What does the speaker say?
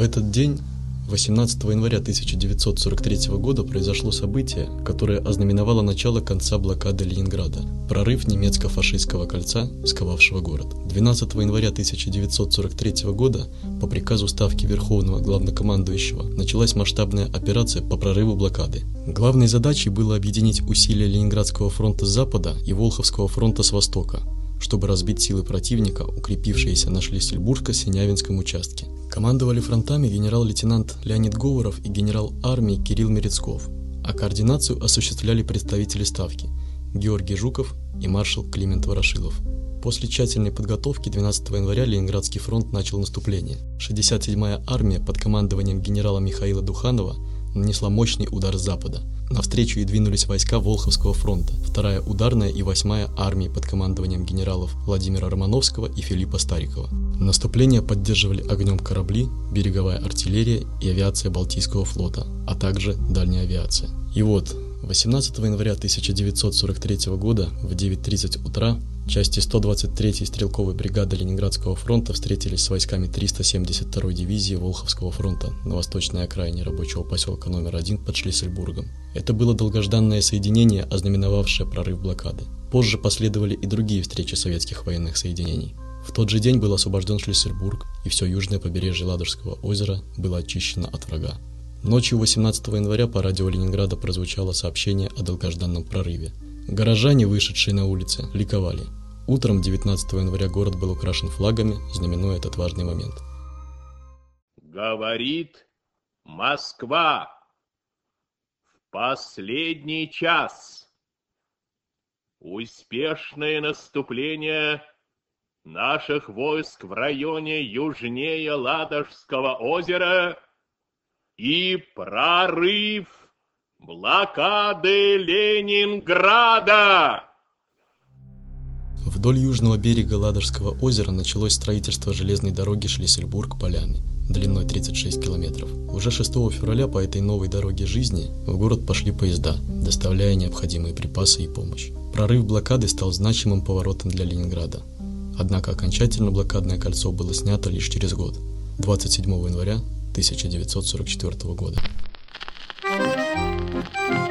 этот день, 18 января 1943 года, произошло событие, которое ознаменовало начало конца блокады Ленинграда – прорыв немецко-фашистского кольца, сковавшего город. 12 января 1943 года по приказу Ставки Верховного Главнокомандующего началась масштабная операция по прорыву блокады. Главной задачей было объединить усилия Ленинградского фронта с запада и Волховского фронта с востока, чтобы разбить силы противника, укрепившиеся на Шлиссельбургско-Синявинском участке. Командовали фронтами генерал-лейтенант Леонид Говоров и генерал армии Кирилл Мерецков, а координацию осуществляли представители Ставки Георгий Жуков и маршал Климент Ворошилов. После тщательной подготовки 12 января Ленинградский фронт начал наступление. 67-я армия под командованием генерала Михаила Духанова нанесла мощный удар с запада. Навстречу ей двинулись войска Волховского фронта, 2-я ударная и 8-я армии под командованием генералов Владимира Романовского и Филиппа Старикова. Наступление поддерживали огнем корабли, береговая артиллерия и авиация Балтийского флота, а также дальняя авиация. И вот, 18 января 1943 года в 9:30 утра части 123-й стрелковой бригады Ленинградского фронта встретились с войсками 372-й дивизии Волховского фронта на восточной окраине рабочего поселка номер 1 под Шлиссельбургом. Это было долгожданное соединение, ознаменовавшее прорыв блокады. Позже последовали и другие встречи советских военных соединений. В тот же день был освобожден Шлиссельбург, и все южное побережье Ладожского озера было очищено от врага. Ночью 18 января по радио Ленинграда прозвучало сообщение о долгожданном прорыве. Горожане, вышедшие на улицы, ликовали. Утром 19 января город был украшен флагами, знаменуя этот важный момент. Говорит Москва в последний час. Успешное наступление наших войск в районе южнее Ладожского озера и прорыв блокады Ленинграда. Вдоль южного берега Ладожского озера началось строительство железной дороги Шлиссельбург-Поляны, длиной 36 километров. Уже 6 февраля по этой новой дороге жизни в город пошли поезда, доставляя необходимые припасы и помощь. Прорыв блокады стал значимым поворотом для Ленинграда. Однако окончательно блокадное кольцо было снято лишь через год, 27 января 1944 года.